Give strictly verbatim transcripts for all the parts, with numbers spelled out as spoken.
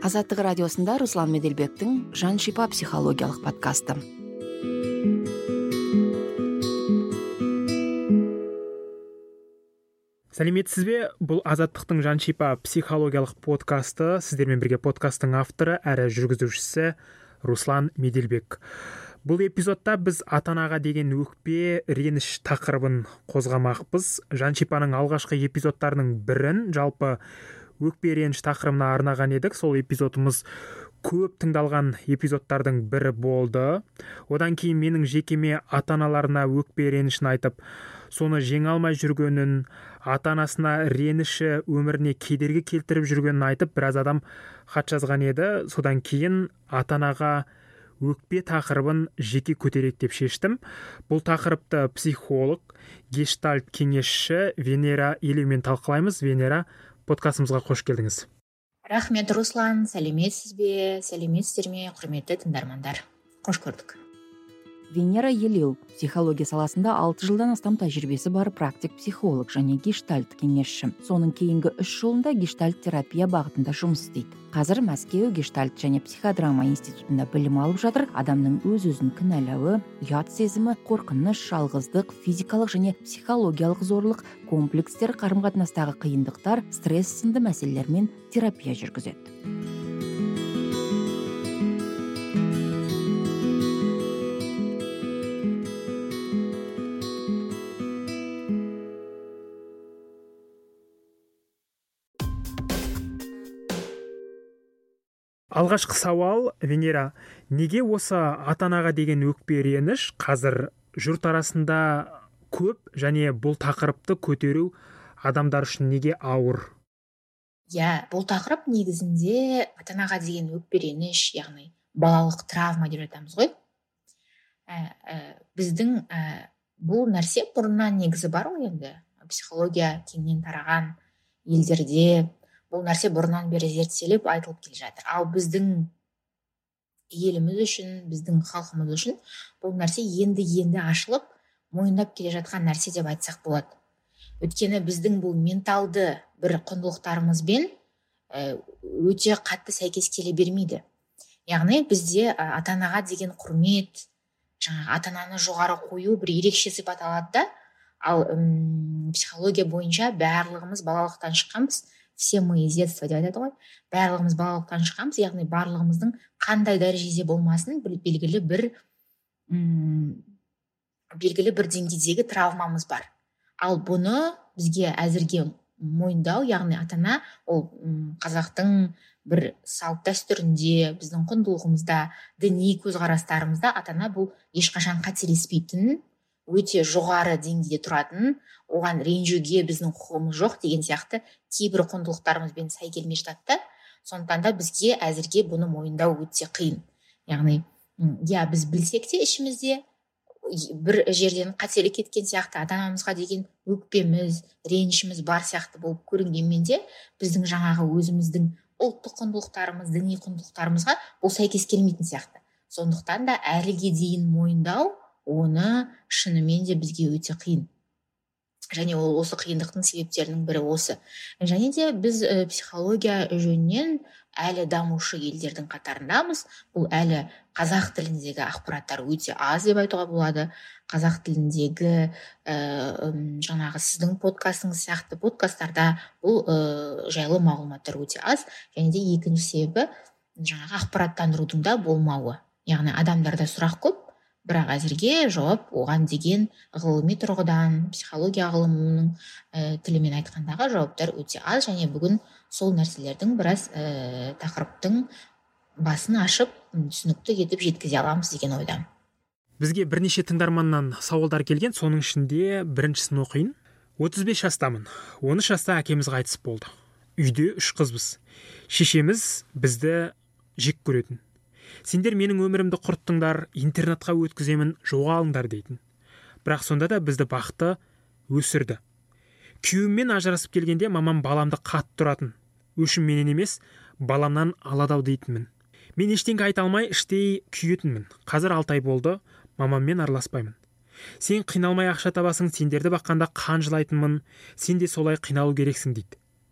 Азаттық радиосында Руслан Меделбектің Жан шипа психологиялық подкасты. Сәлеметсіз бе? Бұл Азаттықтың Жан шипа психологиялық подкасты. Сіздермен бірге подкасттың авторы әрі жүргізушісі Руслан Меделбек. Бұл эпизодта біз ата-анаға деген өкпе, реніш тақырыбын қозғамақпыз. Жан шипаның алғашқы эпизодтарының бірін жалпы өкпе реніш тақырыбына арнаған едік. Сол эпизодымыз көп тыңдалған эпизодтардың бірі болды. Одан кейін менің жекеме ата-аналарына өкпе ренішін айтып, соны жеңе алмай жүргенін, ата-анасына реніші өміріне кедергі келтіріп жүргенін айтып, біраз адам хат жазған еді. Содан кейін ата-анаға өкпе тақырыбын жеке көтерейік деп шештім. Бұл тақырыпты психолог, гештальт кеңесші Венера Елеумен талқылаймыз. Венера, подкастымызға қош келдіңіз. Рахмет, Руслан. Сәлеметсіз бе? Сәлеметсіздер ме, құрметті тыңдармандар? Қош көрдік. Венера Елеу психология саласында алты жылдан астам тәжірибесі бар практик психолог және гештальт кеңесші. Соның кейінгі үш жылында гештальт терапия бағытында жұмыс істейді. Қазір Мәскеу гештальт және психодрама институтында білім алып жатыр. Адамның өз-өзін кінәлауы, ұят сезімі, қорқыныш, жалғыздық, физикалық және психологиялық зорлық, комплекстер, қарым-қатынастағы қиындықтар, стресс сынды мәселелермен терапия жүргізеді. Алғашқы сауал, Венера, неге осы ата-анаға деген өкпе реніш қазір жұрт арасында көп және бұл тақырыпты көтеру адамдар үшін неге ауыр? Иә, бұл тақырып негізінде ата-анаға деген өкпе реніш, яғни балалық травма деп жатамыз ғой. Ә, ә, біздің ә, бұл нәрсе бұрыннан негізі бар ғой енді. Психология кеңінен тараған елдерде бұл нәрсе бұрыннан бері зерттеліп айтылып келе жатыр. Ал біздің еліміз үшін, біздің халқымыз үшін бұл нәрсе енді-енді ашылып, мойындап келе жатқан нәрсе деп айтсақ болады. Өйткені біздің бұл менталды бір құндылықтарымызбен өте қатты сәйкес келе бермейді. Яғни бізде ата-анаға деген құрмет, жаңағы ата-ананы жоғары қою бір ерекше сипат алады да, ал м, психология бойынша барлығымыз балалықтан шыққанбыз. Все мы из детства деп айтады ғой. Барлығымыз балалықтан шыққанбыз, яғни барлығымыздың қандай дәрежеде болмасын белгілі бір м, белгілі бір деңгейдегі травмамыз бар. Ал бұны бізге әзірге мойындау, яғни ата-ана ол м, қазақтың бір салт дәстүрінде, біздің құндылығымызда, діни көзқарастарымызда ата-ана бұл ешқашан қателеспейтін, өте жоғары деңгейде тұратын, оған ренжуге біздің құқығымыз жоқ деген сияқты кейбір құндылықтарымызбен сай келмей жатады да. Сондықтан да бізге әзірге бұны мойындау өте қиын. Яғни, иә, біз білсек те ішімізде бір жерден қателік кеткен сияқты, ата-анамызға деген өкпеміз, ренішіміз бар сияқты болып көрінгенмен де, біздің жаңағы өзіміздің ұлттық құндылықтарымыз, діни құндылықтарымызға бұл сәйкес келмейтін сияқты. Сондықтан да әліге дейін мойындау, оны шынымен де бізге өте қиын. Және ол осы қиындықтың себептерінің бірі осы. Және де біз ә, психология жөнінен әлі дамушы елдердің қатарындамыз. Бұл әлі қазақ тіліндегі ақпараттар өте аз деп айтуға болады. Қазақ тіліндегі ә, жаңағы сіздің подкастыңыз сияқты подкасттарда бұл ә, жайлы мағлұматтар өте аз. Және де екінші себебі жаңағы ақпараттандырудың да болмауы. Яғни адамдарда сұрақ көп, бірақ әзірге жауап оған деген ғылыми тұрғыдан, психология ғылымының ә, тілімен айтқандағы жауаптар өте аз, және бүгін сол нәрселердің біраз ә, тақырыптың басын ашып, түсінікті етіп жеткізе аламыз деген ойдамын. Бізге бірнеше тыңдарманнан сауалдар келген, соның ішінде біріншісін оқиын. отыз бес жастамын. он үш жаста әкеміз қайтыс болды. Үйде үш қызбыз. Шешеміз бізді жек көретін. Сендер менің өмірімді құрттыңдар, интернатқа өткіземін, жоғалыңдар дейтін. Бірақ сонда да бізді бақты өсірді. Күйеуіммен ажырасып келгенде мамам баламды қатты тұратын. Өшім менен емес, баламнан аладау дейтінмін. Мен ештеңе айта алмай іштей күйетінмін. Қазір алты ай болды, мамаммен араласпаймын. Сен қиналмай ақша табасың, сендерді баққанда қан жылайтынмын, сен де солай қиналу керексің дейді.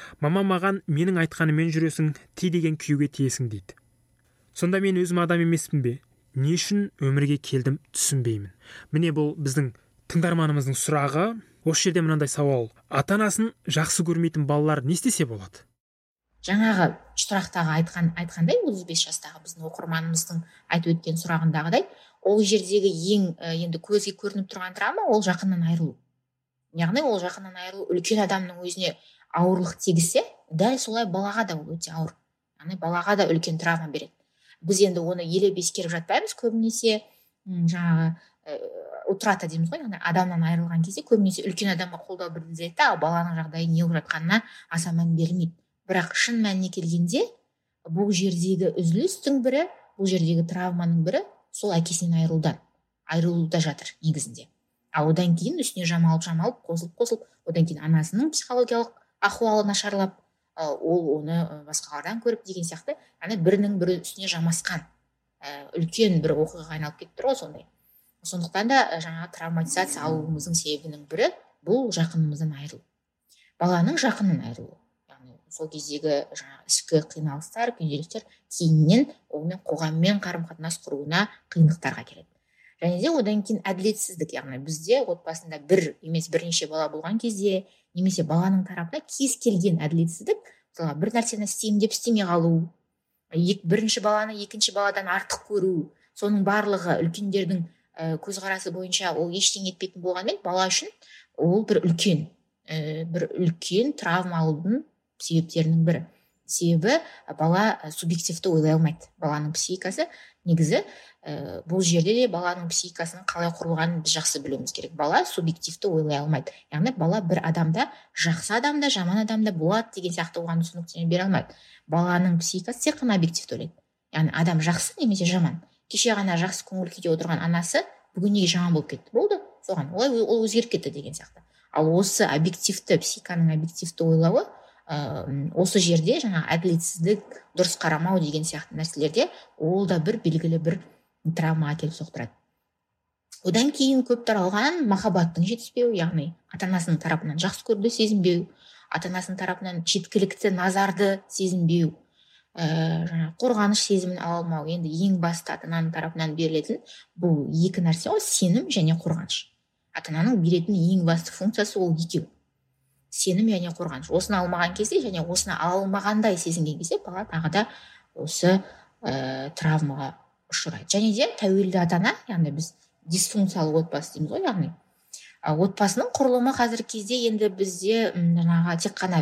мама маған менің айтқаныммен жүресің, ти деген күйеуге тиесің дейді. Сонда мен өзім адам емеспін бе? Не үшін өмірге келдім түсінбеймін. Міне бұл біздің тыңдарманымыздың сұрағы. Осы жерде мынандай сауал: ата-анасын жақсы көрмейтін балалар не істесе болады? Жаңағы сұрақтағы айтқан айтқандай отыз бес жастағы біздің оқырманымыздың айтып өткен сұрағындағыдай, ол жердегі ең енді көзге көрініп тұрған травма ол жақыннан айырылу. Яғни ол жақыннан айырылу үлкен адамның өзіне ауырлық тигізсе, дәл солай балаға да ол өте ауыр. Яғни балаға да үлкен травма береді. Біз енді оны елеп ескеріп жатпаймыз, көбінесе жаңағы утрата дейміз ғой, яғни адамнан айырылған кезде көбінесе үлкен адамға қолдау білдіреді, ал баланың жағдайы не болып жатқанына аса мән берілмейді. Бірақ шын мәніне келгенде бұл жердегі үзілістің бірі, бұл жердегі травманың бірі сол әкесінен айырылудан айырылуда жатыр негізінде. Ал одан кейін үстіне жамалып жамалып қосылып қосылып, одан кейін анасының психологиялық ахуалы нашарлап, ол оны басқалардан көріп деген сияқты, яғни бірінің бірі үстіне жамасқан үлкен бір оқиғаға айналып кетіп тұр ғой сондай. Сондықтан да жаңағы травматизация алуымыздың себебінің бірі бұл жақынымыздан айырылу. Баланың жақынынан айырылу. Яғни сол кездегі жаңағы ішкі қиналыстар, күйзелістер кейіннен онымен қоғаммен қарым-қатынас құруына қиындықтарға келеді. Және де одан кейін әділетсіздік, яғни бізде отбасында бір емес бірнеше бала болған кезде, немесе баланың тарапына кез келген әділетсіздік, мысалы бір нәрсені істеймін деп істемей қалу, бірінші баланы екінші баладан артық көру, соның барлығы үлкендердің көзқарасы бойынша ол ештеңе етпейтін болғанмен, бала үшін ол бір үлкен бір үлкен травма алудың себептерінің бірі. Себебі бала субъективті ойлай алмайды. Баланың психикасы негізі бұл жерде де баланың психикасының қалай құрылғанын біз жақсы білуіміз керек. Бала субъективті ойлай алмайды. Яғни бала бір адамда жақсы адамда, жаман адамда болады деген сияқты оған түсініктеме бере алмайды. Баланың психикасы тек қана объективті ойлайды. Яғни адам жақсы немесе жаман. Кеше ғана жақсы көңіл күйде отырған анасы бүгін неге жаман болып кетті? Болды, соған олай ол өзгеріп кетті деген сияқты. Ал осы объективті, психиканың объективті ойлауы осы жерде жаңа әділетсіздік, дұрыс қарамау деген сияқты нәрселерде ол да бір белгілі бір травма әкеліп соқтырады. Одан кейін көп таралған махаббаттың жетіспеуі, яғни ата-анасының тарапынан жақсы көруді сезінбеу, ата-анасының тарапынан жеткілікті назарды сезінбеу, жаңа қорғаныш сезімін ала алмау. Енді ең басты ата-ананың тарапынан берілетін бұл екі нәрсе ғой, сенім және қорғаныш. Ата-ананың беретін ең басты функциясы ол екеу. Сенім және қорғаныш. Осыны алмаған кезде және осыны ала алмағандай сезінген кезде бала тағы да осы ә, травмаға ұшырайды. Және де тәуелді ата-ана, яғни біз дисфункциялы отбасы дейміз ғой, яғни отбасының құрылымы қазіргі кезде енді бізде жаңағы тек қана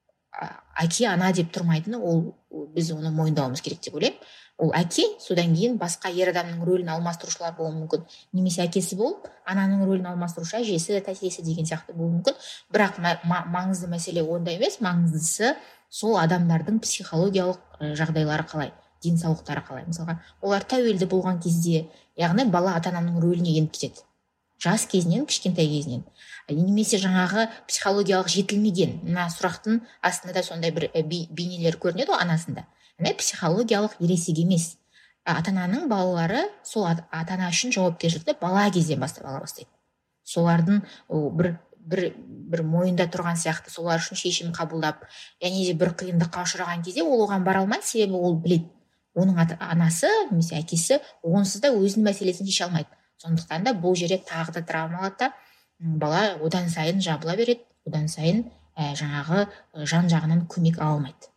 әке ана деп тұрмайтыны, ол біз оны мойындауымыз керек деп ойлаймын. Ол әке, содан кейін басқа ер адамның рөлін алмастырушылар болуы мүмкін. Немесе әкесі болып, ананың рөлін алмастырушы әжесі, тәтесі деген сияқты болуы мүмкін. Бірақ маңызды мәселе онда емес, маңыздысы сол адамдардың психологиялық жағдайлары қалай, денсаулықтары қалай. Мысалға, олар тәуелді болған кезде, яғни бала ата-ананың рөліне еніп кетеді. Жас кезінен, кішкентай кезінен. Немесе жаңағы психологиялық жетілмеген, мына сұрақтың астында да сондай бір бейнелер көрінеді ғой анасында. Психологиялық ересек емес. Ата-ананың балалары сол ата-ана үшін жауапкершілікті бала кезден бастап ала бастайды. Солардың бір, бір, бір мойында тұрған сияқты, солар үшін шешім қабылдап, және де бір қиындыққа ұшыраған кезде ол оған бара алмайды, себебі ол біледі. Оның анасы, немесе әкесі онсыз да өзінің мәселесін шеше алмайды. Сондықтан да бұл жерде тағы да травма алады, бала одан сайын жабыла береді, одан сайын ә, жаңағы жан жағынан көмек ала алмайды.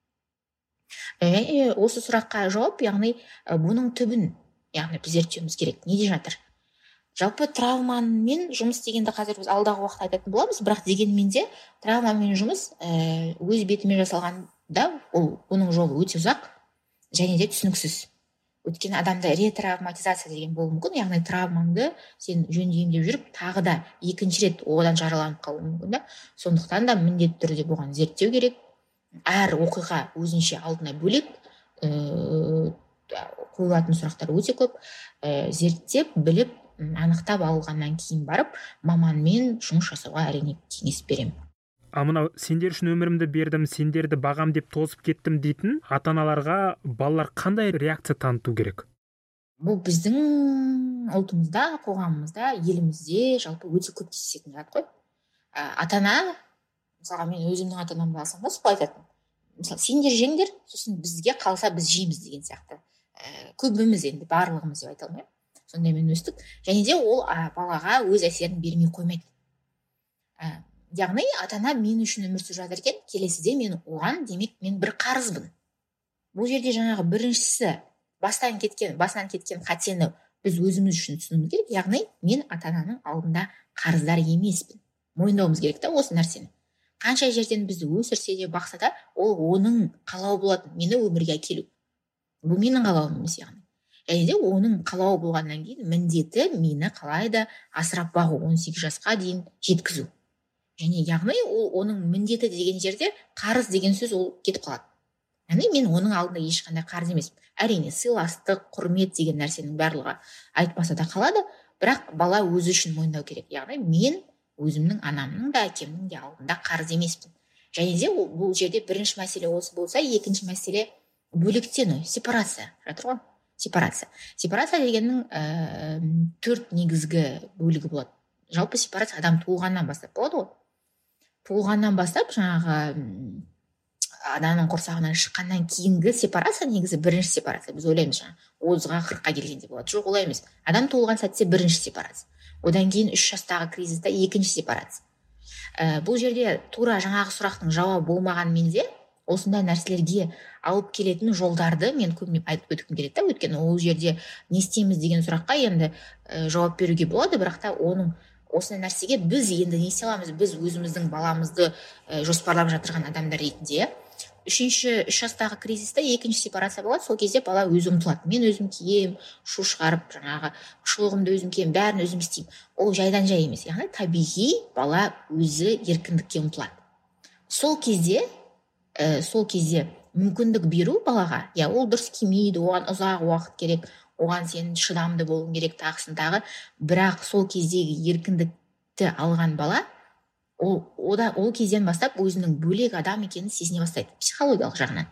Ә, осы сұраққа жауап, яғни бұның түбін, яғни біз зерттеуіміз керек, неде жатыр? Жалпы травмамен жұмыс дегенді қазір біз алдағы уақытта айтатын боламыз, бірақ дегенмен де травмамен жұмыс ә, өз бетімен жасалғанда ол оның жолы өте ұзақ және де түсініксіз. Өйткені адамда ретравматизация деген болуы мүмкін, яғни травмаңды сен жөндеймін деп жүріп, тағы да екінші рет одан жараланып қалуы мүмкін да. Сондықтан да міндетті түрде бұған зерттеу керек. Әр оқиға өзінше алдына бөлек, ә, қойылатын сұрақтар өте көп. Ә, зерттеп, біліп, анықтап алғаннан кейін барып, маманмен жұмыс жасауға әрине кеңес беремін. А мынау сендер үшін өмірімді бердім, сендерді бағам деп тозып кеттім дейтін ата-аналарға балалар қандай реакция таныту керек? Бұл біздің ұлтымызда, қоғамымызда, елімізде жалпы өте көп кездесетін зат қой. Ата-ана мысалға мен өзімнің ата анамды алсам да солай айтатын. Мысалы сендер жеңдер, сосын бізге қалса біз жейміз деген сияқты. Ә, көбіміз енді барлығымыз деп айта алмаймын. Сондаймен өстік. Және де ол а, балаға өз әсерін бермей қоймайды. Ә, яғни ата ана мен үшін өмір сүріп жатыр екен, келесіде мен оған демек мен бір қарызбын. Бұл жерде жаңағы біріншісі бастан кеткен, басынан кеткен қатені біз өзіміз үшін түсінуіміз керек. Яғни мен ата ананың алдында қарыздар емеспін. Мойындауымыз керек та осы нәрсені. Қанша жерден бізді өсірсе де бақса да, ол оның қалауы болатын, мені өмірге әкелу. Бұл менің қалауым емес яғни. Және де оның қалауы болғаннан кейін міндеті мені қалайда асырап бағу, он сегіз жасқа дейін жеткізу. Және яғни ол оның міндеті деген жерде қарыз деген сөз ол кетіп қалады. Яғни мен оның алдында ешқандай қарыз емеспін. Әрине сыйластық, құрмет деген нәрсенің барлығы айтпаса да қалады, бірақ бала өзі үшін мойындау керек. Яғни мен өзімнің анамның да әкемнің де алдында қарыз емеспін. Және де бұл жерде бірінші мәселе осы болса, екінші мәселе бөлектену, сепарация. Жатыр ғой? Сепарация. Сепарация дегеннің ә, төрт негізгі бөлігі болады. Жалпы сепарация адам туылғаннан бастап болады ғой. Туылғаннан бастап жаңағы ананың құрсағынан шыққаннан кейінгі сепарация негізі бірінші сепарация. Біз ойлаймыз жаңағы отызға қырыққа келгенде болады. Жоқ, олай емес. Адам туылған сәтте бірінші сепарация. Одан кейін үш жастағы кризиста екінші сепарация. Ә, бұл жерде тура жаңағы сұрақтың жауабы болмаған менде осындай нәрселерге алып келетін жолдарды мен көбіне айтып өткім келеді да, өйткені ол жерде не істейміз деген сұраққа енді ә, жауап беруге болады, бірақ та оның осындай нәрсеге біз енді не істей аламыз, біз өзіміздің баламызды ә, жоспарлап жатырған адамдар ретінде. Үшінші үш жастағы кризиста екінші сепарация болады. Сол кезде бала өзі ұмтылады. Мен өзім кием, шу шығарып, жаңағы шұлығымды өзім кием, бәрін өзім істеймін. Ол жайдан жай емес. Яғни табиғи бала өзі еркіндікке ұмтылады. Сол кезде, ә, сол кезде мүмкіндік беру балаға, я ол дұрыс кимейді, оған ұзақ уақыт керек, оған сен шыдамды болуың керек, тағысын тағы. Бірақ сол кездегі еркіндікті алған бала Ол, ода, ол кезден бастап өзінің бөлек адам екенін сезіне бастайды. Психологиялық жағынан,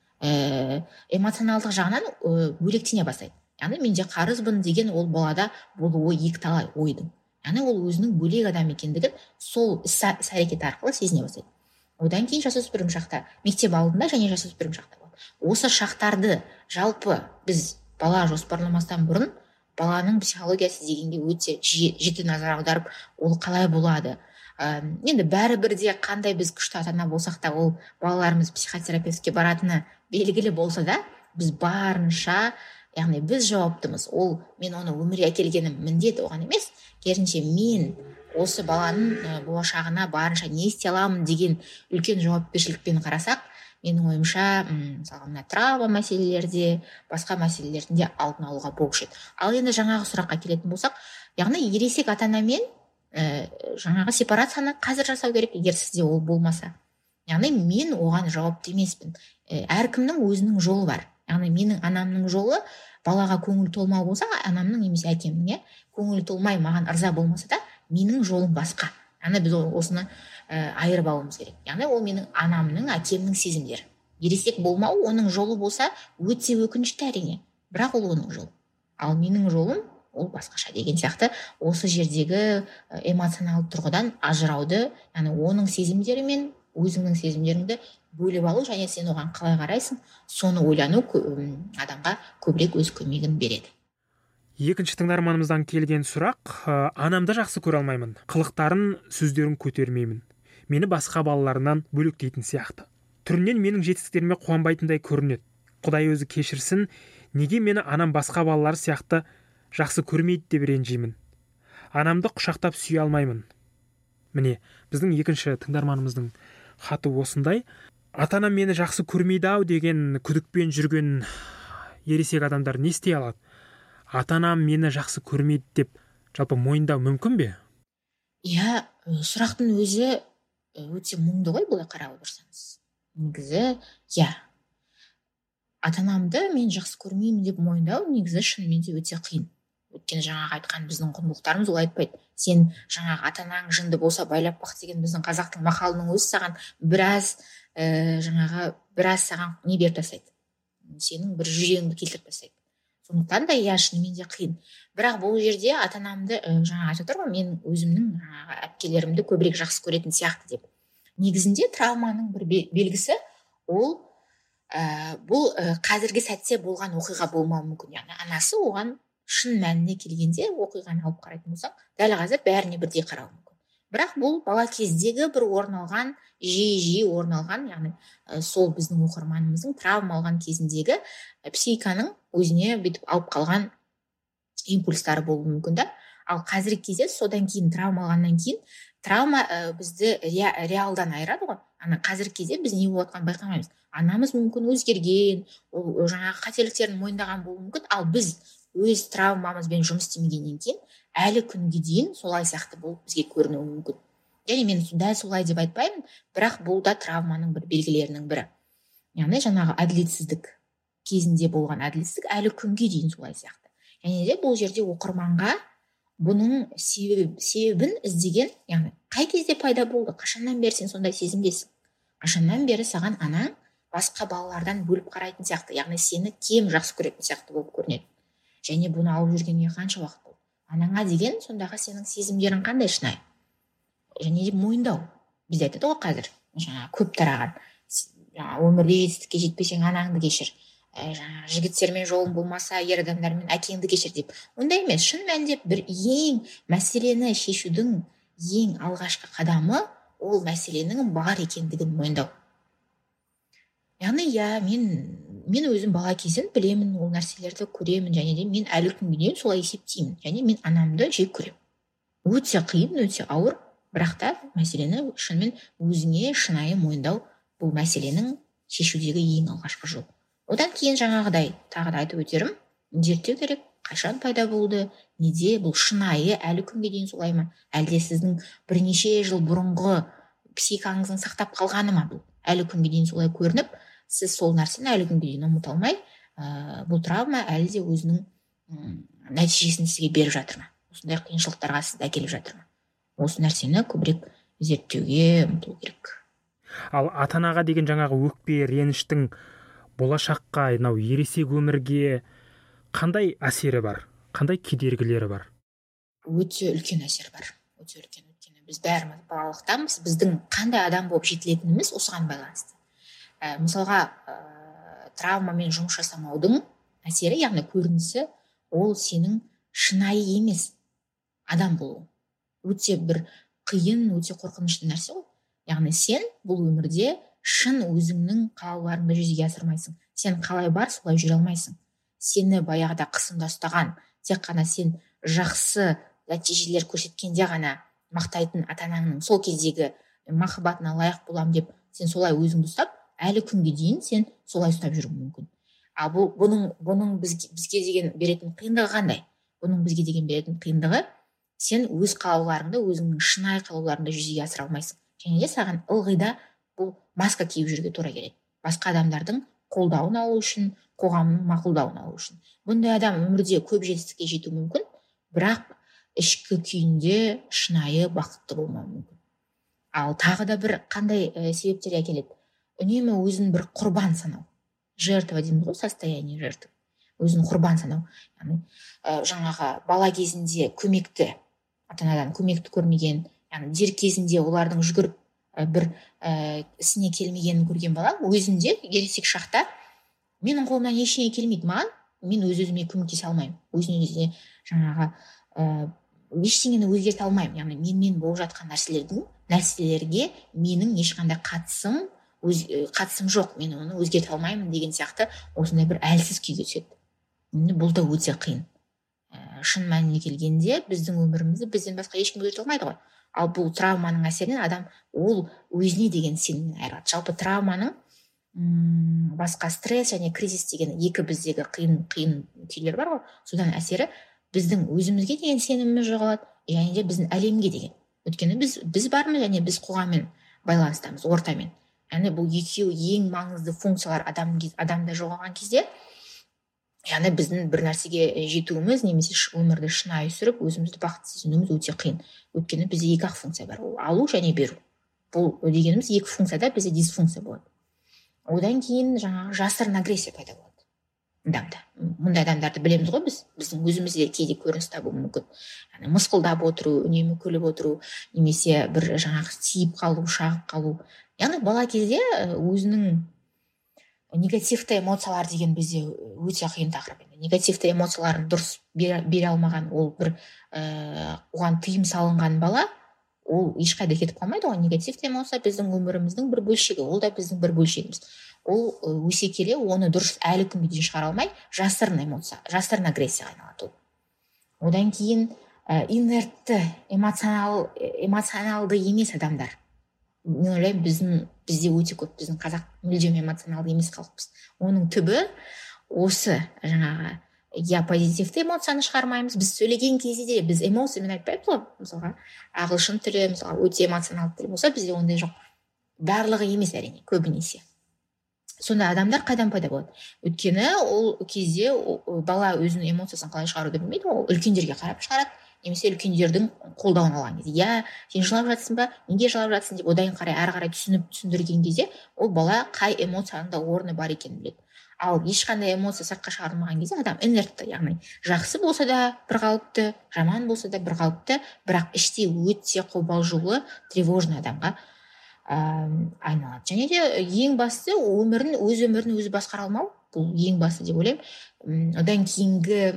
ә, эмоционалдық жағынан ә, бөлектене бастайды. Яғни менде қарызбын деген ол балада болуы екіталай ойдың. Яғни ол өзінің бөлек адам екендігін сол іс-әрекет арқылы сезіне бастайды. Одан кейін жасөспірім шақта, мектеп алдында және жасөспірім шақта болады. Осы шақтарды жалпы біз бала жоспарламастан бұрын баланың психологиясы дегенге өте жіті назар аударып, ол қалай болады. Ә, енді бәрі бірде қандай біз күшті ата-ана болсақ та ол балаларымыз психотерапевтке баратыны белгілі болса да, біз барынша, яғни біз жауаптымыз. Ол мен оны өмірге әкелгенім міндет оған емес, керісінше мен осы баланың ә, болашағына барынша не істей аламын деген үлкен жауапкершілікпен қарасақ, менің ойымша мысалы мына травма мәселелерде, басқа мәселелерінде алдын алуға болушы еді. Ал енді жаңағы сұраққа келетін болсақ, яғни ересек ата-анамен Ә, жаңағы сепарацияны қазір жасау керек, егер сізде ол болмаса. Яғни мен оған жауапты емеспін. Ә, әркімнің өзінің жолы бар. Яғни менің анамның жолы балаға көңіл толмау болса, анамның немесе әкемнің көңіл толмай маған ырза болмаса да, менің жолым басқа. Яғни біз осыны ә, айырып алуымыз керек. Яғни ол менің анамның, әкемнің сезімдері. Ересек болмау оның жолы болса, өте өкінішті әрине. Бірақ ол оның жолы. Ал менің жолым ол басқаша деген сияқты осы жердегі эмоционалды тұрғыдан ажырауды, яғни оның сезімдері мен өзіңнің сезімдеріңді бөліп алу, және сен оған қалай қарайсың, соны ойлану адамға көбірек өз көмегін береді. Екінші тыңдарманымыздан келген сұрақ: анамды жақсы көре алмаймын, қылықтарын, сөздерін көтермеймін, мені басқа балаларынан бөлектейтін сияқты. Түрінен менің жетістіктеріме қуанбайтындай көрінеді. Құдай өзі кешірсін, неге мені анам басқа балалар сияқты жақсы көрмейді деп ренжимін. Анамды құшақтап сүйе алмаймын. Міне, біздің екінші тыңдарманымыздың хаты осындай. Ата-анам мені жақсы көрмейді ау деген күдікпен жүрген ересек адамдар не істей алады? Ата-анам мені жақсы көрмейді деп жалпы мойындау мүмкін бе? Иә, сұрақтың өзі өте мұңды ғой, былай қарап отырсаңыз. Негізі, иә, ата-анамды мен жақсы көрмеймін деп мойындау негізі шынымен де өте қиын. Өйткені жаңағы айтқан біздің құндылықтарымыз ол айтпайды. Сен жаңағы ата-анаң жынды болса байлап бақ деген біздің қазақтың мақалының өзі саған біраз ә, жаңағы біраз саған не беріп тастайды. Сенің бір жүйеңді келтіріп тастайды. Сондықтан да иә, шынымен де қиын. Бірақ бұл жерде ата-анамды ә, жаңағы айтып отыр ғой, мен өзімнің жаңағы әпкелерімді көбірек жақсы көретін сияқты деп. негізінде травманың бір белгісі ол ә, бұл ә, қазіргі сәтте болған оқиға болмауы мүмкін. Яғни анасы оған шын мәніне келгенде оқиғаны алып қарайтын болсақ, дәл қазір бәріне бірдей қарауы мүмкін. Бірақ бұл бала кездегі бір орын алған, жиі-жиі орын алған, яғни ә, сол біздің оқырманымыздың травма алған кезіндегі ә, психиканың өзіне бүйтіп алып қалған импульстары болуы мүмкін да. Ал қазіргі кезде содан кейін травма алғаннан кейін травма ә, бізді ре, реалдан айырады ғой. Ана қазіргі кезде біз не болып жатқанын байқамаймыз. Анамыз мүмкін өзгерген, ол жаңағы қателіктерін мойындаған болуы мүмкін, ал біз өз травмамызбен жұмыс істемегеннен кейін әлі күнге дейін солай сияқты болып бізге көрінуі мүмкін. Және мен дәл солай деп айтпаймын, бірақ бұл да травманың бір белгілерінің бірі. Яғни жаңағы әділетсіздік кезінде болған әділетсіздік әлі күнге дейін солай сияқты. Және де бұл жерде оқырманға бұның себебі, себебін іздеген, яғни қай кезде пайда болды, қашаннан бері сен сондай сезімдесің, қашаннан бері саған анаң басқа балалардан бөліп қарайтын сияқты, яғни сені кем жақсы көретін сияқты болып көрінеді. Және бұны алып жүргенге қанша уақыт болды? Анаңа деген сондағы сенің сезімдерің қандай шынайы? Және де мойындау. Бізде айтады ғой қазір, жаңағы көп тараған, жаңағы өмірде жетістікке жетпесең анаңды кешір, жаңағы жігіттермен жолың болмаса ер адамдармен әкеңді кешір деп. Ондай емес. Шын мәнінде бір ең мәселені шешудің ең алғашқы қадамы ол мәселенің бар екендігін мойындау. Яғни я мен мен өзім бала кезін білемін, ол нәрселерді көремін, және де мен әлі күнге дейін солай есептеймін. Және мен анамды жек көремін. Өте қиын, өте ауыр, бірақ та мәселені шынымен өзіңе шынайы мойындау бұл мәселенің шешудегі ең алғашқы жол. Одан кейін жаңағыдай тағы да айтып өтерім, зерттеу керек, қашан пайда болды, неде, бұл шынайы әлі күнге дейін солай ма, әлде сіздің бірнеше жыл бұрынғы психикаңыздың сақтап қалғаны ма бұл, әлі күнге дейін солай көрініп, сіз сол нәрсені әлі күнге дейін ұмыта алмай, ә, бұл травма әлі де өзінің ұм, нәтижесін сізге беріп жатыр ма, осындай қиыншылықтарға сізді әкеліп жатыр ма, осы нәрсені көбірек зерттеуге ұмтылу керек. Ал ата-анаға деген жаңағы өкпе, реніштің болашаққа, мынау ересек өмірге қандай әсері бар, қандай кедергілері бар? Өте үлкен әсер бар. Өте үлкен. Өйткені біз бәріміз балалықтамыз, біздің қандай адам болып жетілетініміз осыған байланысты. Ә, мысалға, ә, травмамен жұмыс жасамаудың әсері, яғни көрінісі, ол сенің шынайы емес адам болу. Өте бір қиын, өте қорқынышты нәрсе ғой. Яғни сен бұл өмірде шын өзіңнің қалауларыңды жүзеге асырмайсың. Сен қалай бар, солай жүре алмайсың. Сені баяғыда қысымда ұстаған, тек қана сен жақсы нәтижелер көрсеткенде ғана мақтайтын ата-анаңның сол кездегі махаббатына лайық болам деп сен солай өзіңді ұстап, әлі күнге дейін сен солай ұстап жүруің мүмкін. Ал бұл бұның бұның бізге, бізге деген беретін қиындығы қандай? Бұның бізге деген беретін қиындығы, сен өз қалауларыңды, өзіңнің шынайы қалауларыңды жүзеге асыра алмайсың. Және де саған ылғи да бұл маска киіп жүруге тура келеді. Басқа адамдардың қолдауын алу үшін, қоғамның мақұлдауын алу үшін. Бұндай адам өмірде көп жетістікке жету мүмкін, бірақ ішкі күйінде шынайы бақытты болмауы мүмкін. Ал тағы да бір қандай ә, себептер әкеледі? Үнемі өзін бір құрбан санау. Жертва дейміз ғой, состояние жертвы. Өзін құрбан санау. Яғни ә, жаңағы бала кезінде көмекті, ата-анадан көмекті көрмеген, яғни дер кезінде олардың жүгіріп бір ә, ісіне келмегенін көрген бала өзінде ересек шақта менің қолымнан ештеңе келмейді маған, мен өз-өзіме көмектесе алмаймын, өзіне жаңағы ә, ештеңені өзгерте алмаймын, яғни менімен болып жатқан нәрселердің нәрселерге менің ешқандай қатысым өз, қатысым жоқ, мен оны өзгерте алмаймын деген сияқты осындай бір әлсіз күйге түседі. Бұл да өте қиын. ә, шын мәніне келгенде біздің өмірімізді бізден басқа ешкім өзгерте алмайды ғой. Ал бұл травманың әсерінен адам ол өзіне деген сенімнен айырылады. Жалпы травманың м басқа стресс және кризис деген екі біздегі қиын қиын күйлер бар ғой. Содан әсері біздің өзімізге деген сеніміміз жоғалады, және де біздің әлемге деген. Өйткені біз біз бармыз және біз қоғаммен байланыстамыз, ортамен. Яғни бұл екеуі ең маңызды функциялар адам адамда жоғалған кезде, яғни біздің бір нәрсеге жетуіміз немесе өмірді шынайы сүріп өзімізді бақытты сезінуіміз өте қиын. Өйткені бізде екі ақ функция бар, ол алу және беру. Бұл дегеніміз екі функцияда бізде дисфункция болады. Одан кейін жаңағы жасырын агрессия пайда болады. адамды. Мұндай адамдарды білеміз ғой біз, біздің өзімізде кейде көрініс табуы мүмкін. Яғни мысқылдап отыру, үнемі күліп отыру, немесе бір жаңағы тиіп қалу, шағып қалу. Яғни бала кезде өзінің негативті эмоциялар деген бізде өте қиын тақырып. Негативті эмоцияларын дұрыс бере алмаған, ол бір ә, оған тыйым салынған бала, ол ешқайда кетіп қалмайды ғой. Негативті эмоция біздің өміріміздің бір бөлшегі, ол да біздің бір бөлшегіміз. Ол өсе келе оны дұрыс әлі күнге дейін шығара алмай, жасырын эмоция, жасырын агрессияға айналады ол. Одан кейін ә, инертті, эмоционал, эмоционалды емес адамдар. Мен ойлаймын, біздің бізде өте көп, біздің қазақ мүлдем эмоционалды емес халықпыз. Оның түбі осы жаңағы, я позитивті эмоцияны шығармаймыз. Біз сөйлеген кезде де біз эмоциямен айтпаймыз ғой. Мысалға, ағылшын тілі, мысалға, өте эмоционалды тіл болса, бізде ондай жоқ. Барлығы емес, әрине, көбінесе. Сонда адамдар қайдан пайда болады? Өйткені ол кезде бала өзінің эмоциясын қалай шығаруды білмейді, ол үлкендерге қарап шығарады, немесе үлкендердің қолдауын алған кезде. Я, сен жылап жатсың ба? Неге жылап жатсың деп одан қарай әрі қарай түсініп түсіндірген кезде ол бала қай эмоцияның да орны бар екенін біледі. Ал ешқандай эмоция сыртқа шығарылмаған кезде адам инертті, яғни жақсы болса да бір қалыпты, жаман болса да бір қалыпты, бірақ іште өте қобалжулы, тревожный адамға айналады. Және де ең басты өмірін, өз өмірін өзі басқара алмау, бұл ең басты деп ойлаймын. Одан кейінгі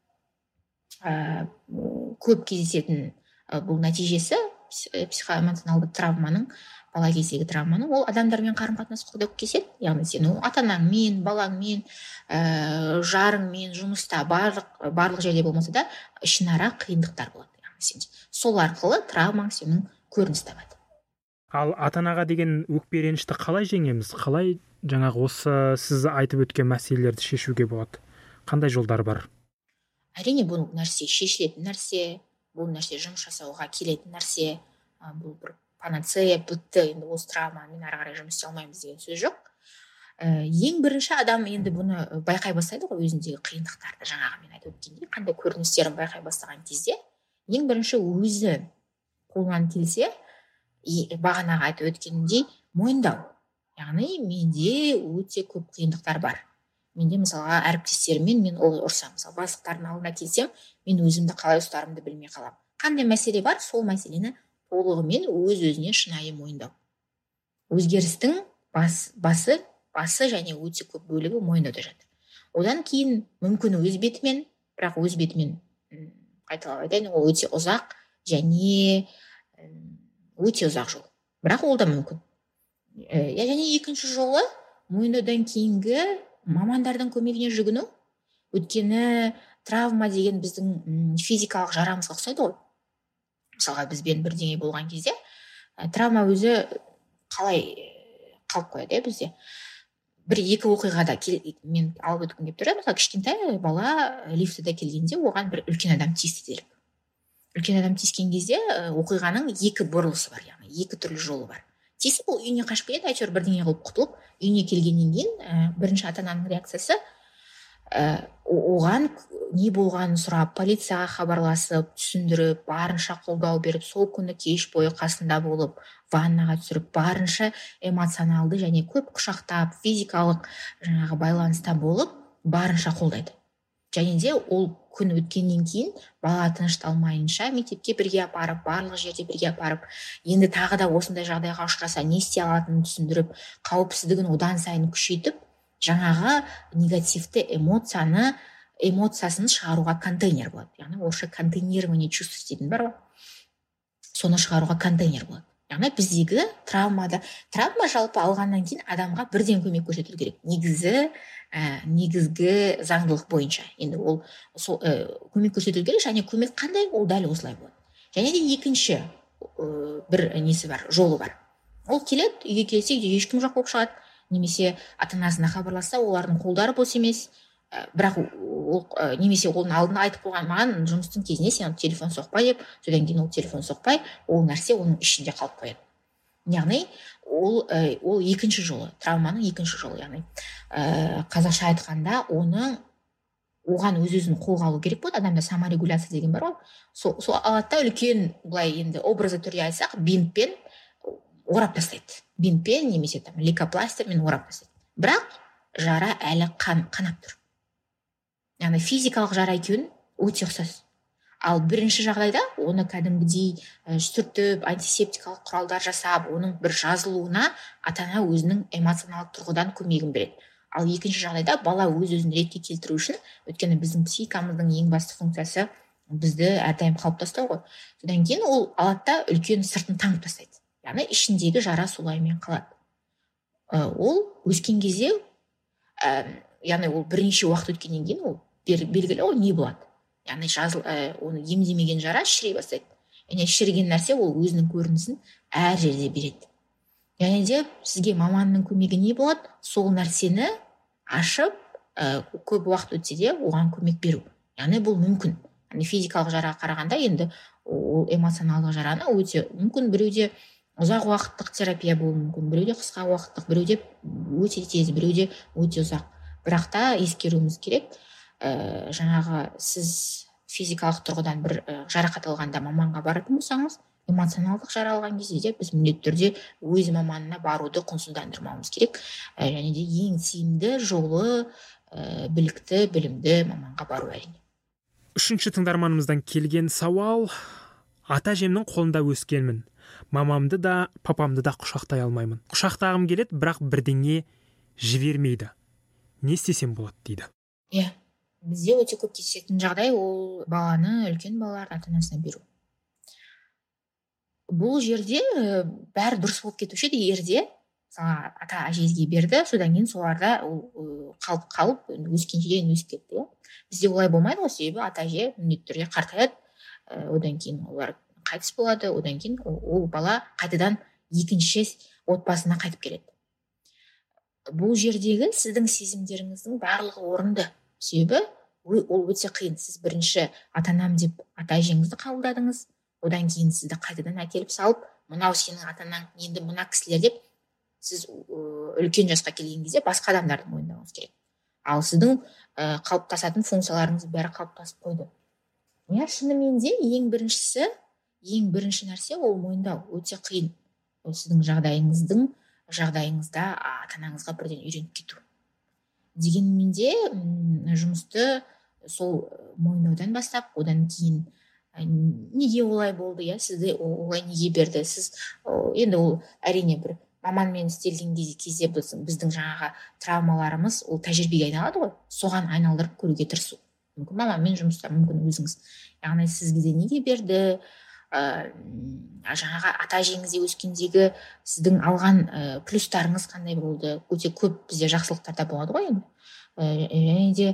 ә, көп кездесетін бұл нәтижесі психоэмоционалды травманың, бала кездегі травманың, ол адамдармен қарым-қатынас құруда kesеді. Яғни сен ата-анаңмен, балаңмен, ә, жарыңмен, жұмыста барлық барлық жерде болмаса да ішінара қиындықтар болады. Яғни сен сол арқылы травмаң сенің көрініс табады. Ал ата-анаға деген өкпе-ренішті қалай жеңеміз? Қалай жаңағы осы сіз айтып өткен мәселелерді шешуге болады? Қандай жолдар бар? Әрине, бұл нәрсе шешілетін нәрсе, бұл нәрсе жұмыс жасауға келетін нәрсе, бұл бір панацея, бітті, енді осы травмамен ары қарай жұмыс істей алмаймыз деген сөз жоқ. Ең бірінші адам енді бұны байқай бастайды ғой, өзіндегі қиындықтарды, жаңағы мен айтып өткендей, қандай көріністерін байқай бастаған кезде, ең бірінші өзі қолынан келсе, бағанағы айтып өткеніндей мойындау. Яғни менде өте көп қиындықтар бар. Менде мысалға әріптестеріммен мен ол ұрсам, мысалы бастықтардың алдына келсем, мен өзімді қалай ұстарымды білмей қалам. Қандай мәселе бар, сол мәселені толығымен өз-өзіне шынайы мойындау. Өзгерістің бас, басы, басы және өте көп бөлігі мойындауда жатыр. Одан кейін мүмкін өз бетімен, бірақ өз бетімен қайталап айтайын, ол өте ұзақ және өте ұзақ жол. Бірақ ол да мүмкін. Ә, және екінші жолы мойындаудан кейінгі мамандардың көмегіне жүгіну. Өйткені травма деген біздің физикалық жарамызға ұқсайды ғой. Мысалға бізбен бірдеңе болған кезде ә, травма өзі қалай қалып қояды, ә, бізде. Бір екі оқиғада кел, мен алып өткім келіп тұр. Мысалы кішкентай бала лифтіде келгенде оған бір үлкен адам тиісті делік. Үлкен адам тиіскен кезде оқиғаның екі бұрылысы бар, яғни екі түрлі жолы бар. Тиісіп ол үйіне қашып кетеді, әйтеуір бірдеңе қылып құтылып, үйіне келгеннен кейін ә, бірінші ата-ананың реакциясы ә, оған не болғанын сұрап, полицияға хабарласып, түсіндіріп, барынша қолдау беріп, сол күні кеш бойы қасында болып, ваннаға түсіріп, барынша эмоционалды және көп құшақтап, физикалық жаңағы байланыста болып, барынша қолдайды. Және де ол күн өткеннен кейін бала тынышталмайынша мектепке бірге апарып, барлық жерде бірге апарып, енді тағы да осындай жағдайға ұшыраса не істей алатынын түсіндіріп, қауіпсіздігін одан сайын күшейтіп, жаңағы негативті эмоцияны, эмоциясын шығаруға контейнер болады. Яғни орысша контейнирование чувств дейтін бар ғой. Соны шығаруға контейнер болады. Яғни біздегі травмада, травма жалпы алғаннан кейін адамға бірден көмек көрсетілу керек. Негізі Ә, негізгі заңдылық бойынша. Енді ол сол, ә, көмек көрсетілу керек, және көмек қандай, ол дәл осылай болады. Және де екінші ә, бір несі бар, жолы бар. Ол келеді, үйге келсе, үйде ешкім жоқ болып шығады, немесе ата-анасына хабарласса, олардың қолдары бос емес, ә, бірақ ол, ә, немесе оның алдында айтып қойған, маған жұмыстың кезінде сен телефон соқпай деп, содан кейін ол телефон соқпай, ол нәрсе оның ішінде қалып қояды. Яғни ол, ә, ол екінші жолы, травманың екінші жолы. Яғни ә, қазақша айтқанда оны оған өз-өзін қолға алу керек болады. Адамда саморегуляция деген бар ғой. Сол сол алатта үлкен, былай енді образы түрде айтсақ, бинтпен орап тастайды. Бинтпен немесе там лейкопластырмен орап тастайды. Бірақ жара әлі қан, қанап тұр. яғни физикалық жара екеуін өте ұқсас. Ал бірінші жағдайда оны кәдімгідей сүртіп, антисептикалық құралдар жасап, оның бір жазылуына ата ана өзінің эмоционалдық тұрғыдан көмегін береді. Ал екінші жағдайда бала өз өзін ретке келтіру үшін, өйткені біздің психикамыздың ең басты функциясы бізді әрдайым қалыпта ұстау ғой. Содан кейін ол алады да үлкен сыртын таңып тастайды. Яғни ішіндегі жара солаймен қалады. Ол өскен кезде, яғни ол бірнеше уақыт өткеннен кейін ол белгілі ғой не болады. Яғни жазыл, оны емдемеген жара шіре бастайды. Яғни шіріген нәрсе ол өзінің көрінісін әр жерде береді. Яғни де сізге маманның көмегі не болады? Сол нәрсені ашып, көп уақыт өтсе де оған көмек беру. Яғни бұл мүмкін. Яғни физикалық жараға қарағанда енді ол эмоционалдық жараны өте мүмкін. Біреуде ұзақ уақыттық терапия болуы мүмкін, біреуде қысқа уақыттық, біреуде өте тез, біреуде өте ұзақ. Бірақ та ескеруіміз керек, ә, жаңағы сіз физикалық тұрғыдан бір ә, жарақат алғанда маманға баратын болсаңыз, эмоционалдық жара алған кезде де біз міндетті түрде өз маманына баруды құнсыздандырмауымыз керек. Ә, және де ең тиімді жолы ә, білікті, білімді маманға бару әрине. Үшінші тыңдарманымыздан келген сауал: ата әжемнің қолында өскенмін. Мамамды да, папамды да құшақтай алмаймын. Құшақтағым келеді, бірақ бірдеңе жібермейді. Не істесем болады дейді. Иә, бізде өте көп кездесетін жағдай ол баланы үлкен балалардың ата-анасына беру. Бұл жерде бәрі дұрыс болып кетуші еді ерде, ата әжеге берді, содан кейін соларда қалып қалып өскенше дейін өсіп кетті. Бізде олай болмайды ғой, себебі ата әже міндетті түрде қартаяды, одан кейін олар қайтыс болады, одан кейін ол бала қайтадан екінші отбасына қайтып келеді. Бұл жердегі сіздің сезімдеріңіздің барлығы орынды. Себебі ол өте қиын. Сіз бірінші ата-анам деп ата әжеңізді қабылдадыңыз, одан кейін сізді қайтадан әкеліп салып, мынау сенің ата-анаң, енді мына кісілер деп сіз үлкен жасқа келген кезде басқа адамдарды мойындауыңыз керек. Ал сіздің қалыптасатын функцияларыңыз бәрі қалыптасып қойды. Иә, шынымен де ең біріншісі, ең бірінші нәрсе ол мойындау. Өте қиын. Ол сіздің жағдайыңыздың жағдайыңызда ата-анаңызға бірден үйреніп кету. Дегенмен де жұмысты сол мойындаудан бастап, одан кейін неге олай болды, я сізді олай неге берді, сіз енді ол әрине бір маманмен істелген кезде біздің жаңағы травмаларымыз ол тәжірибеге айналады ғой, соған айналдырып көруге тырысу. Мүмкін маманмен жұмыста, мүмкін өзіңіз. Яғни сізге неге берді, жаңағы ата әжеңізде өскендегі сіздің алған плюстарыңыз қандай болды. Өте көп бізде жақсылықтар да болады ғой енді. Және де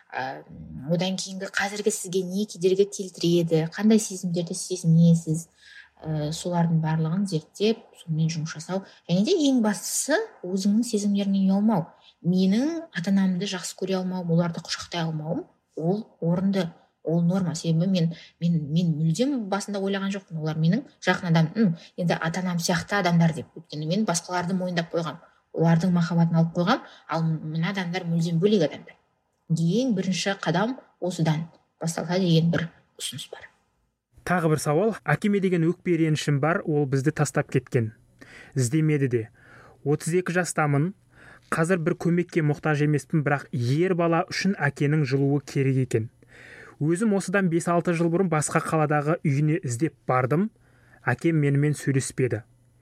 одан кейінгі қазіргі сізге не кедергі келтіреді, қандай сезімдерді сезінесіз, солардың барлығын зерттеп, сонымен жұмыс жасау. Және де ең бастысы өзіңнің сезімдеріңнен ұялмау. Менің ата-анамды жақсы көре алмауым, оларды құшақтай алмауым ол орынды. Ол норма. Себебі мен мен мен мүлдем басында ойлаған жоқпын. Олар менің жақын адам, енді ата-анам сияқты адамдар деп. Өйткені мен басқаларды мойындап қойғам. Олардың махаббатын алып қойғам, ал мына адамдар мүлдем бөлек адамдар. Ең бірінші қадам осыдан басталса деген бір ұсыныс бар. Тағы бір сауал: әкеме деген өкпе ренішім бар, ол бізді тастап кеткен. Іздемеді де. отыз екі жастамын. Қазір бір көмекке мұқтаж емеспін, бірақ ер бала үшін әкенің жылуы керек екен. Өзім осыдан бес алты жыл бұрын басқа қаладағы үйіне іздеп бардым. Әкем менімен сөйлеспеді.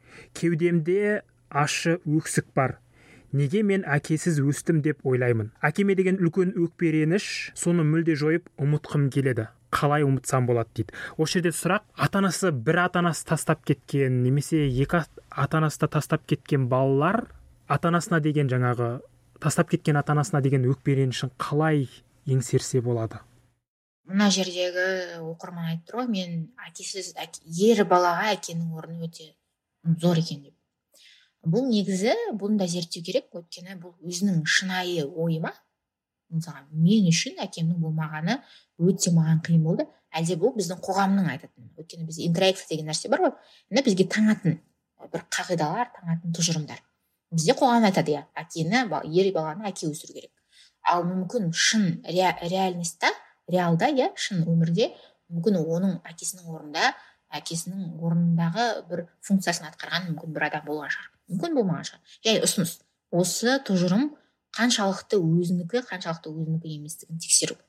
Кеудемде ащы өксік бар. Неге мен әкесіз өстім деп ойлаймын. Әкеме деген үлкен өкпе реніш, соны мүлде жойып ұмытқым келеді. Қалай ұмытсам болады дейді. Осы жерде сұрақ: ата-анасы бір ата-анасы тастап кеткен, немесе екі ата-анасы тастап кеткен балалар ата-анасына деген жаңағы тастап кеткен ата-анасына деген өкпе ренішін қалай еңсерсе болады? Мына жердегі оқырман айтты ғой, мен әкесіз ер балаға әкенің орны өте зор екен деп. Бұл негізі бұны да зерттеу керек, өйткені бұл өзінің шынайы ойы ма? Мысалы, мен үшін әкемнің болмағаны өте маған қиын болды. Әлде бұл біздің қоғамның айтатын. Өйткені бізде интеракция деген нәрсе бар ғой. Мына бізге таңатын бір қағидалар, таңатын тұжырымдар. Бізде қоғам айтады, иә, әкені, ер баланы әке өсіру керек. Ал мүмкін шын реальностьта, реалда, иә, шын өмірде мүмкін оның әкесінің орнында, әкесінің орнындағы бір функциясын атқарған мүмкін бір адам болған шығар. Мүмкін болмаған шығар. Және ұсыныс. Осы тұжырым қаншалықты өзінікі, қаншалықты өзінікі еместігін тексеру.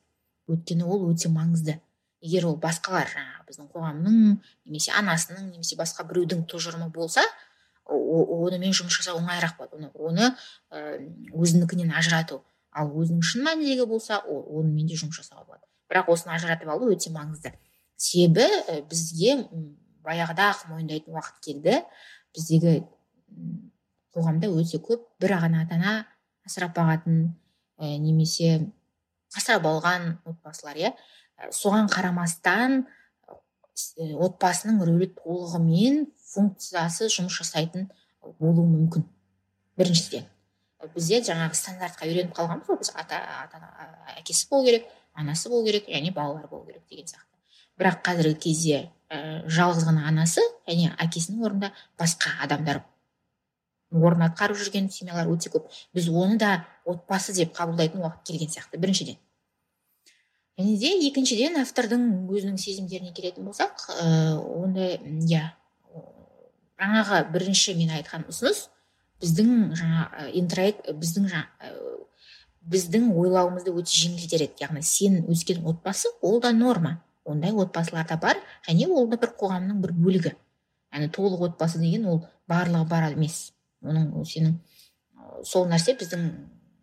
өйткені ол өте маңызды. Егер ол басқалар, жаңағы біздің қоғамның немесе анасының немесе басқа біреудің тұжырымы болса, онымен жұмыс жасау оңайырақ болады. Оны өзінікінен ажырату. Ал өзінің шын мәніндегі болса, онымен де жұмыс жасауға болады. Бірақ осыны ажыратып алу өте маңызды. Себебі бізге баяғыда-ақ мойындайтын уақыт келді. Біздегі қоғамда өте көп бір ғана ата-ана асырап бағатын немесе асырап алған отбасылар, иә. Соған қарамастан отбасының рөлі толығымен функциясы жұмыс жасайтын болуы мүмкін. Біріншіден, бізде жаңағы стандартқа үйреніп қалғанбыз ғой, біз ата, ата, әкесі болу керек, анасы болу керек, және балалар болу керек деген сияқты. Бірақ қазіргі кезде ә, жалғыз ғана анасы және әкесінің орнында басқа адамдар орын атқарып жүрген семьялар өте көп. Біз оны да отбасы деп қабылдайтын уақыт келген сияқты, біріншіден. Және де екіншіден, автордың өзінің сезімдеріне келетін болсақ, ә, онда, иә, жаңағы бірінші мен айтқан ұсыныс біздің жаңа интроект біздің жаңа біздің ойлауымызды өте жеңілдетер еді. Яғни сен өскен отбасы ол да норма. Ондай отбасылар да бар, және ол да бір қоғамның бір бөлігі. Яғни толық отбасы деген ол барлығы бар емес. Оның сенің сол нәрсе біздің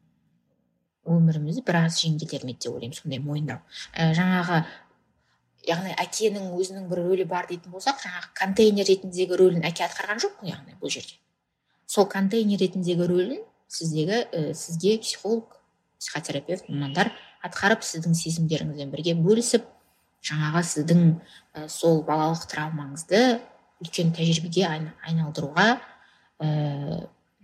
өмірімізді біраз жеңілдетер ме деп ойлаймын, сондай мойындау. Ә, жаңағы яғни әкенің өзінің бір рөлі бар дейтін болсақ, жаңағы контейнер ретіндегі рөлін әке атқарған жоқ қой, яғни бұл жерде. Сол контейнер ретіндегі рөлін сіздегі ә, сізге психолог, психотерапевт, мамандар атқарып, сіздің сезімдеріңізбен бірге бөлісіп, жаңағы сіздің ә, сол балалық травмаңызды үлкен тәжірибеге айналдыруға ә,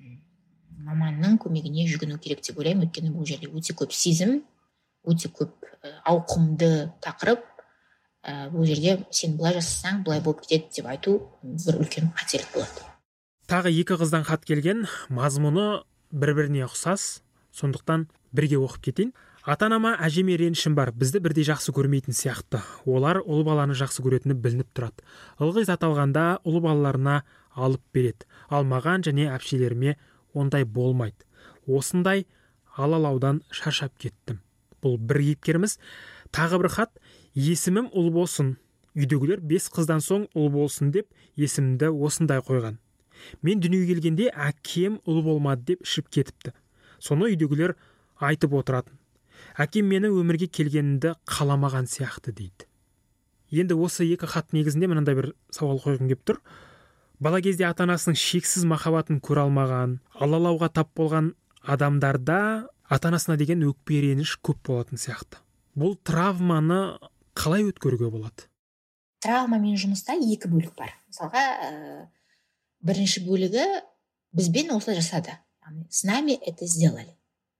маманның көмегіне жүгіну керек деп ойлаймын. Өйткені бұл жерде өте көп сезім, өте көп ә, ауқымды тақырып. Ә, бұл жерде сен былай жасасаң, былай болып кетеді деп айту бір үлкен қателік болады. Тағы екі қыздан хат келген, мазмұны бір-біріне ұқсас, сондықтан бірге оқып кетейін. Ата-анама әжеме ренішім бар, бізді бірдей жақсы көрмейтін сияқты. Олар ұл баланы жақсы көретіні білініп тұрады. Ылғи зат алғанда ұл балаларына алып береді. Ал маған және әпшелеріме ондай болмайды. Осындай алалаудан шаршап кеттім. Бұл бір кейіпкеріміз. Тағы бір хат, есімім ұл болсын. Үйдегілер бес қыздан соң ұл болсын деп есімімді осындай қойған. Мен дүниеге келгенде әкем ұл болмады деп ішіп кетіпті. Соны үйдегілер айтып отыратын. Әкем мені өмірге келгенімді қаламаған сияқты дейді. Енді осы екі хат негізінде мынандай бір сауал қойғым келіп тұр. Бала кезде ата-анасының шексіз махаббатын көре алмаған, алалауға тап болған адамдарда ата-анасына деген өкпе реніш көп болатын сияқты. Бұл травманы қалай өткеруге болады? Травмамен жұмыста екі бөлік бар. Мысалға, ә, бірінші бөлігі бізбен осылай жасады. Яғни, с нами это сделали.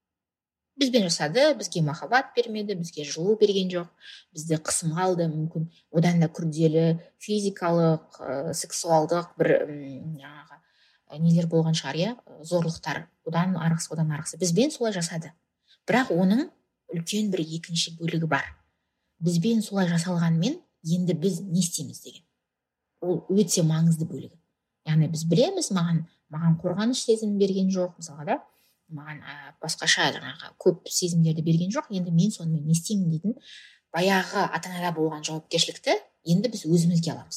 Бізбен жасады, бізге махаббат бермеді, бізге жылу берген жоқ, бізді қысымға алды, мүмкін одан да күрделі физикалық, ә, сексуалдық бір жаңағы нелер болған шығар, иә, зорлықтар, одан арғысы, одан арғысы. Бізбен солай жасады. Бірақ оның үлкен бір екінші бөлігі бар. Бізбен солай жасалғанмен енді біз не істейміз деген. Ол өте маңызды бөлігі. Яғни біз білеміз, маған маған қорғаныш сезімін берген жоқ, мысалға да, маған ә, басқаша жаңағы көп сезімдерді берген жоқ, енді мен сонымен не істеймін дейтін баяғы ата-анада болған жауапкершілікті енді біз өзімізге аламыз.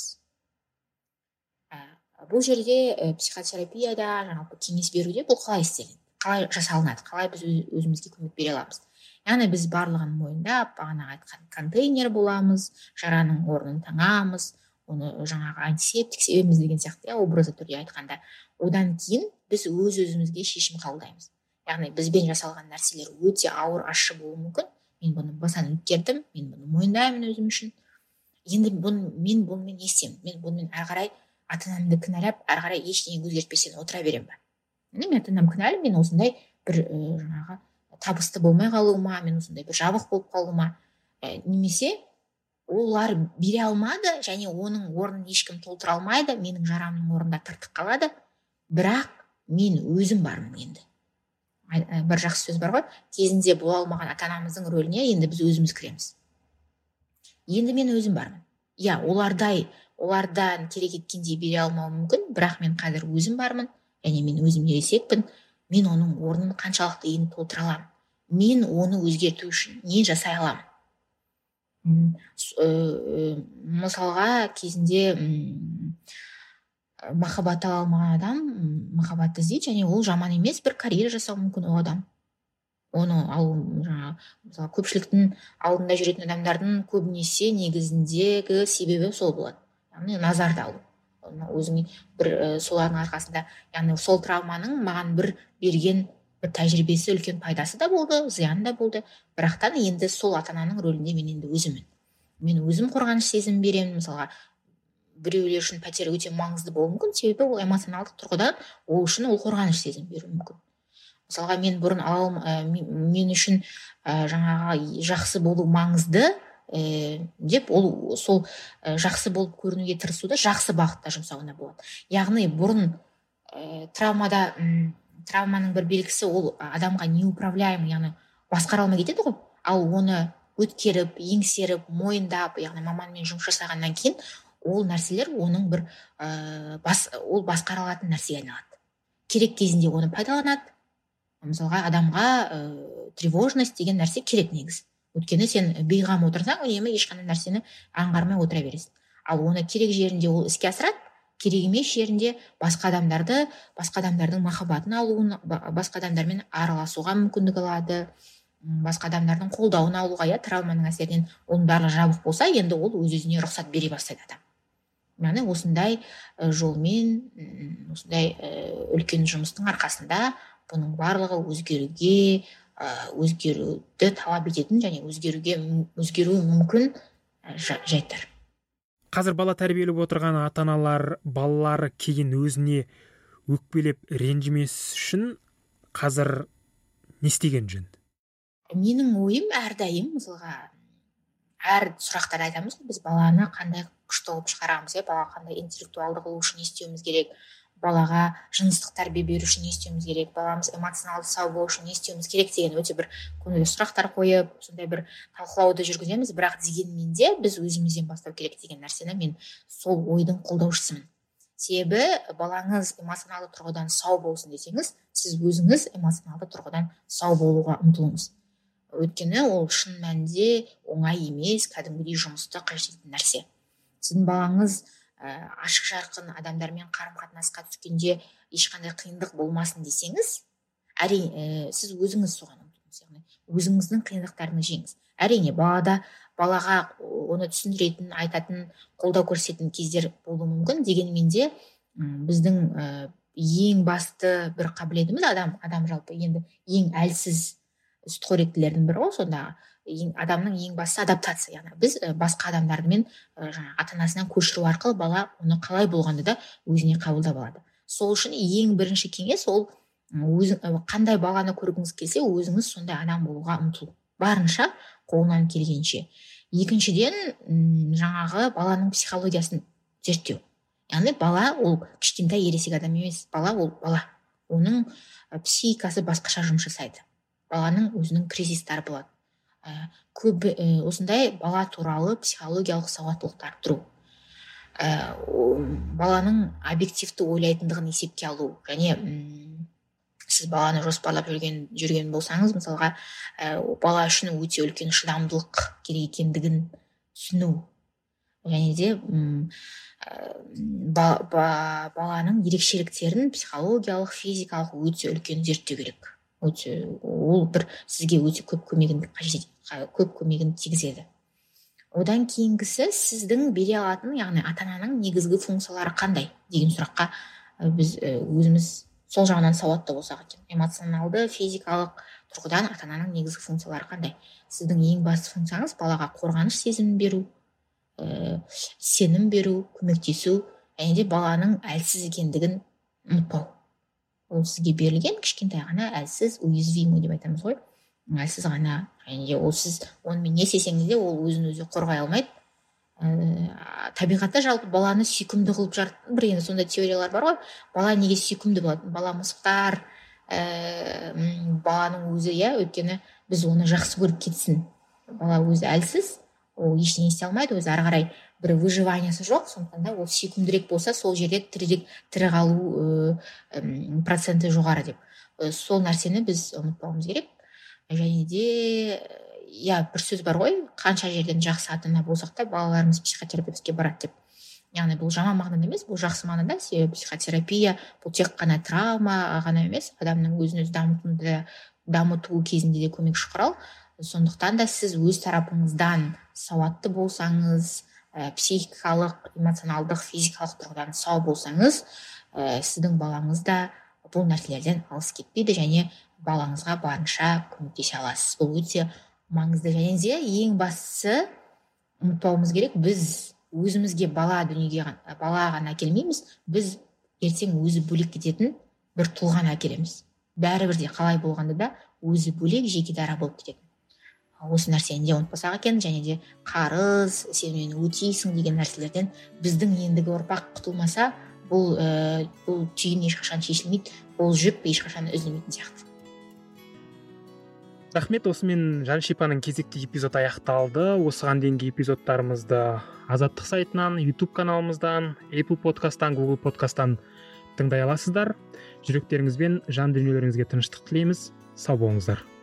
Ә, бұл жерде ә, психотерапияда жаңағы кеңес беруде бұл қалай істеледі, қалай жасалынады, қалай біз өзімізге көмек бере аламыз. Яғни біз барлығын мойындап, бағана айтқан контейнер боламыз, жараның орнын таңамыз, оны жаңағы антисептик себеміз деген сияқты, иә, образы түрде айтқанда. Одан кейін біз өз өзімізге шешім қабылдаймыз. Яғни бізбен жасалған нәрселер өте ауыр, ащы болуы мүмкін. Мен бұны басан өткердім, мен бұны мойындаймын өзім үшін. Енді бұны, мен бұнымен не істеймін? Мен бұнымен әрі қарай ата-анамды кінәлап, әрі қарай ештеңе өзгертпестен отыра беремін бе? Мен ата-анам кінәлі, мен осындай бір ә, жаңағы табысты болмай қалуыма, мен осындай бір жабық болып қалуыма, ә, немесе олар бере алмады және оның орнын ешкім толтыра алмайды, менің жарамның орнында тыртық қалады, бірақ мен өзім бармын енді. Бір жақсы сөз бар ғой, кезінде бола алмаған ата-анамыздың рөліне енді біз өзіміз кіреміз. Енді мен өзім бармын. Иә, олардай, олардан керек еткендей бере алмау мүмкін, бірақ мен қазір өзім бармын, және мен өзім ересекпін, мен оның орнын қаншалықты енді толтыра аламын. Мен оны өзгерту үшін не жасай аламын. м, с- э, э, мысалға кезінде м, махаббат ала алмаған адам м, махаббатты іздейді, және ол жаман емес, бір карьера жасауы мүмкін ол адам. Оны алу жаңағы мысалы көпшіліктің алдында жүретін адамдардың көбінесе негізіндегі себебі сол болады, яғни назарды алу. Оны өзіңе бір ә, солардың арқасында, яғни сол травманың маған бір берген бір тәжірибесі, үлкен пайдасы да болды, зияны да болды. Бірақтан енді сол ата ананың рөлінде мен енді өзіммін. Мен өзім қорғаныш сезімін беремін. Мысалға біреулер үшін пәтер өте маңызды болуы мүмкін, себебі ол эмоционалдық тұрғыдан ол үшін ол қорғаныш сезімін беруі мүмкін. Мысалға мен бұрын алам, ә, мен үшін ә, жаңағы жақсы болу маңызды ә, деп ол сол ә, жақсы болып көрінуге тырысуды жақсы бағытта жұмсауына болады. Яғни бұрын ә, травмада м, травманың бір белгісі ол адамға неуправляемый, яғни басқара алмай кетеді ғой. Ал оны өткеріп, еңсеріп, мойындап, яғни маманмен жұмыс жасағаннан кейін ол нәрселер оның бір ә, бас, ол басқара алатын нәрсеге айналады. Керек кезінде оны пайдаланады. Мысалға адамға ә, тревожность деген нәрсе керек негізі. Өйткені сен бейғам отырсаң, үнемі ешқандай нәрсені аңғармай отыра бересің. Ал оны керек жерінде ол іске асырады, керек емес жерінде басқа адамдарды, басқа адамдардың махаббатын алуын, басқа адамдармен араласуға мүмкіндік алады, басқа адамдардың қолдауын алуға, иә, травманың әсерінен оның барлығы жабық болса, енді ол өз-өзіне рұқсат бере бастайды адам. Яғни осындай жолмен, осындай үлкен жұмыстың арқасында бұның барлығы өзгеруге, өзгеруді талап ететін және өзгеруге өзгеруі мүмкін жайттар. Қазір бала тәрбиелеп отырған ата-аналар балалары кейін өзіне өкпелеп ренжімес үшін қазір не істеген жөн? Менің ойым әрдайым, мысалға, әр сұрақтар айтамыз, біз баланы қандай күшті қылып шығарамыз, бала қандай интеллектуалды қылу үшін не істеуіміз керек, балаға жыныстық тәрбие беру үшін не істеуіміз керек, баламыз эмоционалды сау болу үшін не істеуіміз керек деген өте бір көңілді сұрақтар қойып, сондай бір талқылауды жүргіземіз. Бірақ дегенмен де біз өзімізден бастау керек деген нәрсені мен сол ойдың қолдаушысымын. Себебі балаңыз эмоционалды тұрғыдан сау болсын десеңіз, сіз өзіңіз эмоционалды тұрғыдан сау болуға ұмтылыңыз. Өйткені ол шын мәнінде оңай емес, кәдімгідей жұмысты қажет ететін нәрсе. Сіздің балаңыз ә, ашық жарқын адамдармен қарым-қатынасқа түскенде ешқандай қиындық болмасын десеңіз, әрине ә, сіз өзіңіз соған ұмтылыңыз, яғни өзіңіздің қиындықтарını жеңіз. Әрине балада балаға оны түсіндіретін, айтатын, қолдау көрсететін кездер болуы мүмкін. Дегенмен де біздің ә, ең басты бір қабілетіміз адам, адам жалпы енді ең әлсіз сүтқоректілердің бірі ғой, сонда ең, адамның ең бастысы адаптация. Яғни біз басқа адамдармен жаңағы ата-анасынан көшіру арқылы бала оны қалай болғанда да өзіне қабылдап алады. Сол үшін ең бірінші кеңес ол өз, қандай баланы көргіңіз келсе, өзіңіз сондай адам болуға ұмтылу. Барынша қолынан келгенше. Екіншіден, жаңағы баланың психологиясын зерттеу. Яғни бала ол кішкентай ересек адам емес, бала ол бала. Оның психикасы басқаша жұмыс жасайды. Баланың өзінің кризистары болады. Көп осындай бала туралы психологиялық сауаттылықты арттыру, баланың объективті ойлайтындығын есепке алу, және сіз баланы жоспарлап жүрген жүрген болсаңыз, мысалға бала үшін өте үлкен шыдамдылық керек екендігін түсіну, және де баланың ерекшеліктерін психологиялық, физикалық өте үлкен зерттеу керек. Ол бір сізге өте көп көмегін қажет, көп көмегін тигізеді. Одан кейінгісі сіздің бере алатын, яғни ата-ананың негізгі функциялары қандай деген сұраққа біз өзіміз сол жағынан сауатты болсақ екен. Эмоционалды, физикалық тұрғыдан ата-ананың негізгі функциялары қандай? Сіздің ең басты функцияңыз балаға қорғаныш сезімін беру, ә, сенім беру, көмектесу, және де баланың әлсіз екендігін ұмытпау. Ол сізге берілген кішкентай ғана әлсіз, уязвимый деп айтамыз ғой, әлсіз ғана, және де ол сіз онымен не істесеңіз де ол өзін өзі қорғай алмайды. Ә, табиғатта жалпы баланы сүйкімді қылып жаратқан бір енді сондай теориялар бар ғой. Бала неге сүйкімді болады? Бала мысықтар, ә, баланың өзі, иә, өйткені біз оны жақсы көріп кетсін. Бала өзі әлсіз, ол ештеңе істей алмайды, өзі ары қарай бір выживаниясы жоқ, сондықтан да ол сүйкімдірек болса, сол жерде тірі тірі қалу проценті жоғары деп. Сол нәрсені біз ұмытпауымыз керек. Және де иә бір сөз бар ғой, қанша жерден жақсы ата ана болсақ та балаларымыз психотерапевтке барады деп. Яғни бұл жаман мағынада емес, бұл жақсы мағынада. Себебі психотерапия бұл тек қана травма ғана емес, адамның өзін өзі дамытуында дамыту кезінде де көмекші құрал. Сондықтан да сіз өз тарапыңыздан сауатты болсаңыз, ә, психикалық, эмоционалдық, физикалық тұрғыдан сау болсаңыз, ә, сіздің балаңыз да бұл нәрселерден алыс кетпейді және балаңызға барынша көмектесе аласыз. Бұл өте маңызды. Және де ең бастысы ұмытпауымыз керек, біз өзімізге бала дүниеге бала ғана әкелмейміз, біз ертең өзі бөлек кететін бір тұлғаны әкелеміз. Бәрібір де қалай болғанда да өзі бөлек жеке дара болып кететін. Осы нәрсені де ұмытпасақ екен. Және де қарыз, сен мені өтейсің деген нәрселерден біздің ендігі ұрпақ құтылмаса, бұл ә, бұл түйін ешқашан шешілмейді, бұл жүк ешқашан үзілмейтін сияқты. Рахмет, осымен Жаншипаның кезекті эпизод аяқталды. Осыған дейінгі эпизодтарымызды Азаттық сайтынан, YouTube каналымыздан, Apple подкасттан, Google подкасттан тыңдай аласыздар. Жүректеріңіз бен жан дүниелеріңізге тыныштық тілейміз. Сау болыңыздар.